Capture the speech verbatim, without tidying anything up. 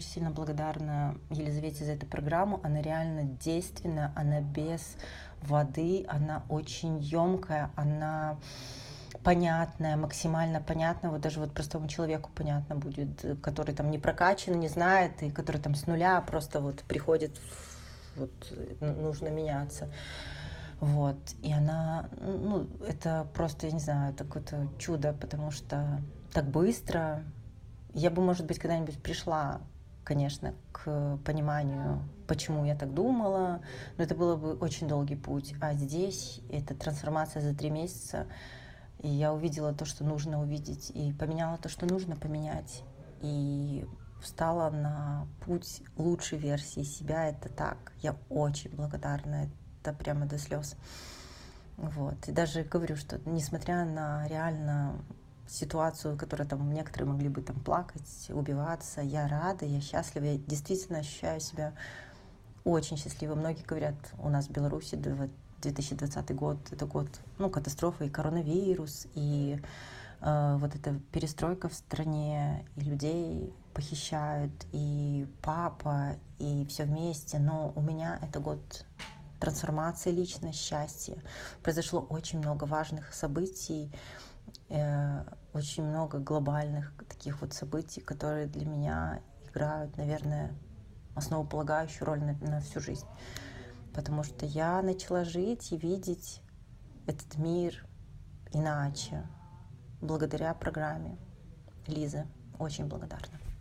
очень сильно благодарна Елизавете за эту программу. Она реально действенная, она без воды, она очень емкая, она понятная, максимально понятная. Вот даже вот простому человеку понятно будет, который там не прокачан, не знает, и который там с нуля просто вот приходит, вот нужно меняться. Вот, и она, ну, это просто, я не знаю, это какое-то чудо, потому что так быстро. Я бы, может быть, когда-нибудь пришла, конечно, к пониманию, почему я так думала, но это было бы очень долгий путь. А здесь это трансформация за три месяца, и я увидела то, что нужно увидеть, и поменяла то, что нужно поменять, и встала на путь лучшей версии себя. Это так, я очень благодарна, это прямо до слез. Вот. И даже говорю, что несмотря на реально ситуацию, которая там некоторые могли бы там плакать, убиваться, я рада, я счастлива, я действительно ощущаю себя очень счастливой. Многие говорят, у нас в Беларуси две тысячи двадцатый год, это год, ну, катастрофа, и коронавирус, и э, вот эта перестройка в стране, и людей похищают, и папа, и все вместе. Но у меня это год трансформации личной, счастья. Произошло очень много важных событий, э, очень много глобальных таких вот событий, которые для меня играют, наверное, основополагающую роль на, на всю жизнь. Потому что я начала жить и видеть этот мир иначе, благодаря программе Лизы. Очень благодарна.